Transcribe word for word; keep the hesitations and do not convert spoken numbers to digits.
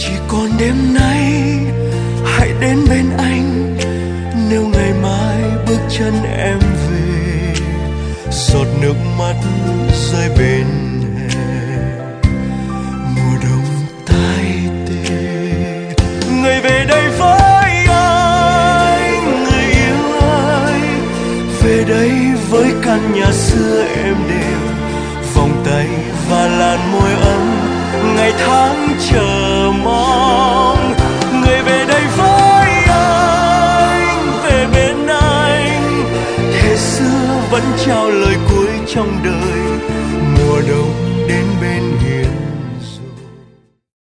chỉ còn đêm nay hãy đến bên anh, nếu ngày mai bước chân em về, giọt nước mắt rơi bên hè, mùa đông tái tê. Người về đây với anh, người yêu ơi, về đây với căn nhà xưa êm đềm, vòng tay và làn môi ấm, ngày tháng chờ mong. Người về đây với anh, về bên anh, thế xưa vẫn trao lời cuối trong đời.